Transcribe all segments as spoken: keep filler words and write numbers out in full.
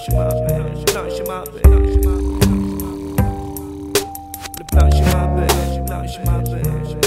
plancher m'appelle, le plancher m'appelle. Le plancher m'appelle, le plancher m'appelle.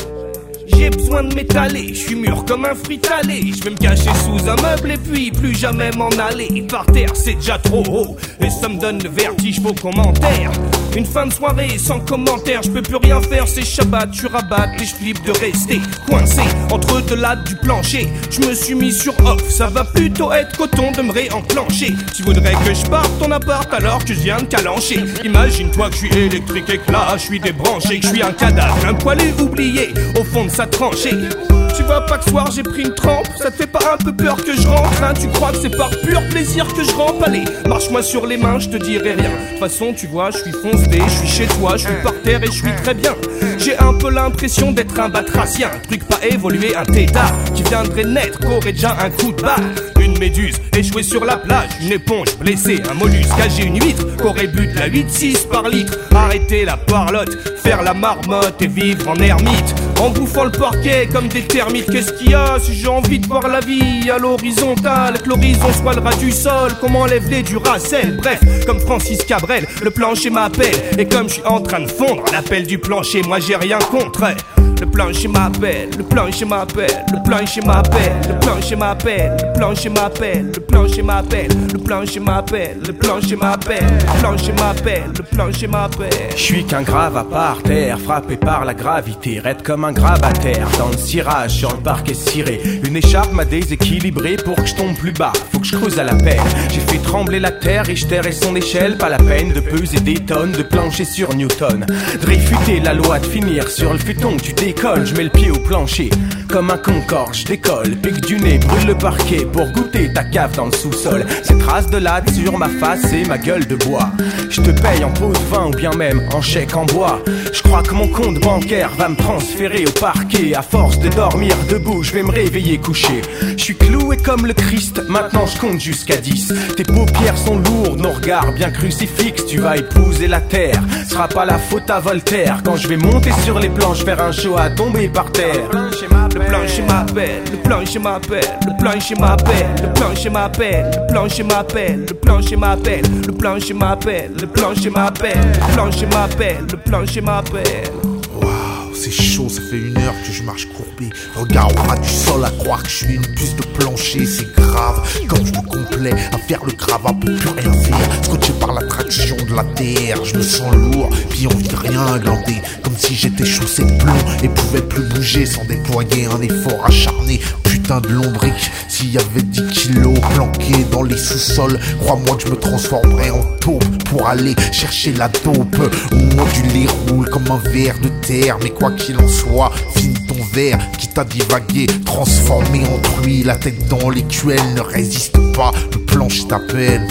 J'ai besoin de m'étaler, je suis mûr comme un fruit talé. Je vais me cacher sous un meuble et puis plus jamais m'en aller. Par terre c'est déjà trop haut et ça me donne le vertige, vos commentaires. Une fin de soirée sans commentaire, je peux plus rien faire, c'est Shabbat, tu rabattes et je flippe de rester coincé entre deux lattes du plancher. Je me suis mis sur off, ça va plutôt être coton de me réenclencher. Tu voudrais que je parte ton appart alors que je viens de calancher. Imagine-toi que je suis électrique et que là je suis débranché, que je suis un cadavre, un poilu oublié au fond de sa tranchée. Tu vois pas que ce soir j'ai pris une trempe, ça te fait pas un peu peur que je rentre, hein? Tu crois que c'est par pur plaisir que je rampe? Allez, marche-moi sur les mains, je te dirai rien. De toute façon tu vois, je suis foncé, je suis chez toi, je suis par terre et je suis très bien. J'ai un peu l'impression d'être un batracien, truc pas évolué, un tétard qui viendrait naître, qu'aurait déjà un coup de barre. Une méduse échouée sur la plage, une éponge blessée, un mollusque âgé, une huître qu'aurait bu de la huit six par litre. Arrêter la parlotte, faire la marmotte et vivre en ermite en bouffant le parquet comme des termites. Qu'est-ce qu'il y a si j'ai envie de voir la vie à l'horizontale, que l'horizon soit le ras du sol, qu'on m'enlève les duracell. Bref, comme Francis Cabrel, le plancher m'appelle. Et comme je suis en train de fondre l'appel du plancher, moi j'ai rien contre. Le plancher m'appelle, le plancher m'appelle, le plancher m'appelle, le plancher m'appelle, le plancher m'appelle, le plancher m'appelle, le plancher m'appelle, le plancher m'appelle, le plancher m'appelle, le plancher m'appelle. Je suis qu'un grave à part terre, frappé par la gravité, raide comme un grabataire dans le cirage sur le parquet ciré. Une écharpe m'a déséquilibré pour que je tombe plus bas, faut que je creuse à la peine. J'ai fait trembler la terre, Richter et son échelle, pas la peine de peser des tonnes de plancher sur Newton. De réfuter la loi de finir sur le futon que tu décolles. Je mets le pied au plancher, comme un concorde, je décolle, pique du nez, brûle le parquet pour goûter ta cave dans le sous-sol. Ces traces de latte sur ma face et ma gueule de bois. Je te paye en pause vin ou bien même en chèque en bois. Je crois que mon compte bancaire va me transférer au parquet. À force de dormir debout, je vais me réveiller couché. Je suis cloué comme le Christ, maintenant je compte jusqu'à dix. Tes paupières sont lourdes, nos regards bien crucifixes. Tu vas épouser la terre, ce sera pas la faute à Voltaire quand je vais monter sur les planches, faire un show à tomber par terre. Le plancher m'appelle, le plancher m'appelle, le plancher m'appelle, le plancher m'appelle, le plancher m'appelle, le plancher m'appelle, le plancher m'appelle, le plancher m'appelle, le plancher m'appelle, le plancher m'appelle. Waouh, c'est chaud, ça fait une heure que je marche courbé. Regarde au ras du sol à croire que je suis une puce de plancher, c'est grave. Comme je me complais à faire le gravat pour plus rien faire. Scotché par l'attraction de la terre, je me sens lourd, puis envie de rien glander. Comme si j'étais chaussé de plomb et pouvais plus bouger sans déployer un effort acharné. Putain de lombric, s'il y avait dix kilos planqués dans les sous-sols, crois-moi que je me transformerais en taupe pour aller chercher la dope. Moi du lait roule comme un ver de terre, mais quoi qu'il en soit, finis ton verre qui t'a divagué, transformé en truie, la tête dans l'écuelle, ne résiste pas, le plancher t'appelle.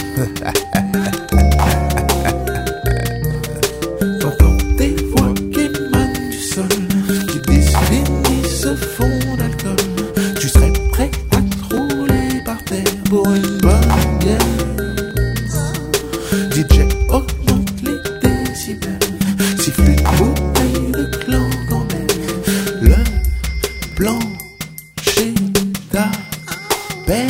T'entends des voix qui émanent du sol, qui définissent ce fond d'alcool. Tu serais prêt à te rouler par terre pour une bonne bière. D J augmente les décibels, siffle une bouteille de clan quand même. Le plancher t'appelle.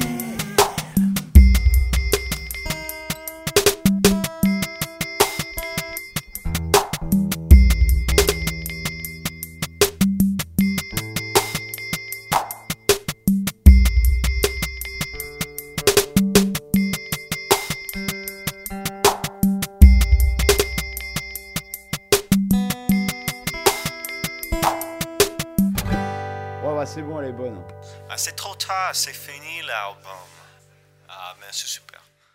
Ouais, ouais, c'est bon, elle est bonne. Ah, c'est trop tard, c'est fini l'album. Ah, mais c'est super.